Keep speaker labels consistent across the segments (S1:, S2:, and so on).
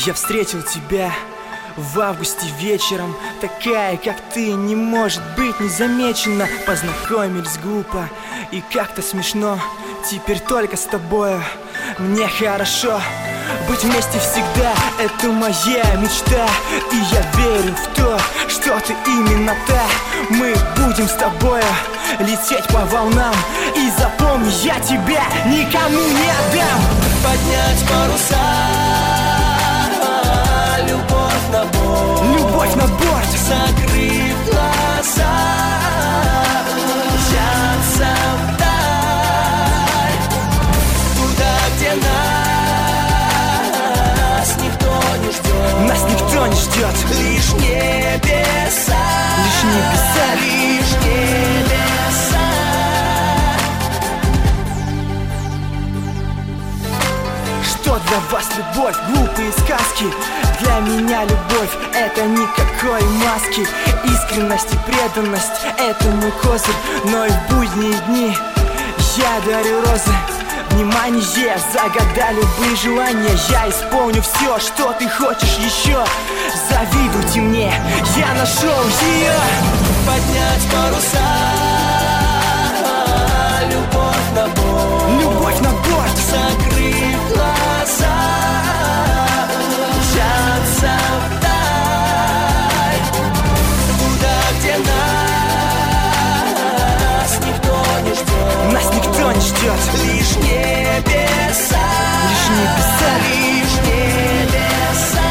S1: Я встретил тебя в августе вечером. Такая, как ты, не может быть незамечена. Познакомились глупо и как-то смешно. Теперь только с тобою мне хорошо. Быть вместе всегда — это моя мечта. И я верю в то, что ты именно та. Мы будем с тобою лететь по волнам. И запомни, я тебя никому не отдам.
S2: Поднять паруса, любовь на борт,
S1: любовь на борт.
S2: Закрыв глаза, мчаться вдаль, туда, где нас никто не ждет.
S1: Нас никто не ждет.
S2: Лишь небеса,
S1: лишь небеса,
S2: лишь небеса.
S1: Что для вас любовь? Глупые сказки. Для меня любовь — это никакой маски. Искренность и преданность — это мой козырь. Но и в будние дни я дарю розы. Внимание, загадай любые желания. Я исполню все, что ты хочешь еще. Завидуйте мне, я нашел ее.
S2: Поднять паруса, любовь на борт,
S1: любовь на борт.
S2: Закрыв глаза, мчаться вдаль, туда, где нас никто не ждет.
S1: Нас никто не ждет.
S2: Лишь небеса,
S1: лишь небеса,
S2: лишь небеса.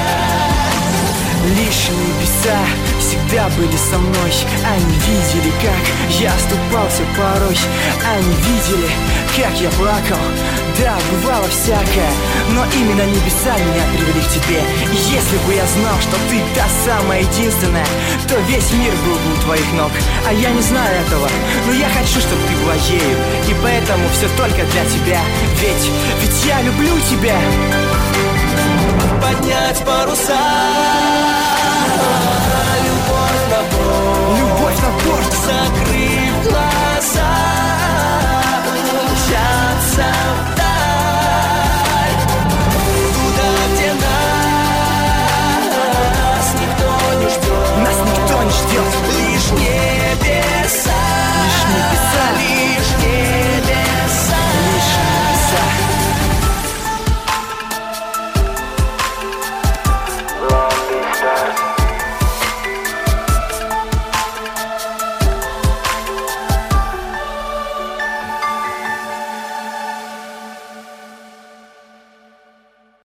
S1: Лишь небеса всегда были со мной. Они видели, как я оступался порой. Они видели, как я плакал. Да, бывало всякое, но именно небеса меня привели к тебе. И если бы я знал, что ты та самая единственная, то весь мир был бы у твоих ног. А я не знаю этого, но я хочу, чтобы ты была ею. И поэтому все только для тебя. Ведь я люблю тебя.
S2: Поднять паруса, любовь на борт,
S1: любовь на борт.
S2: Закрыть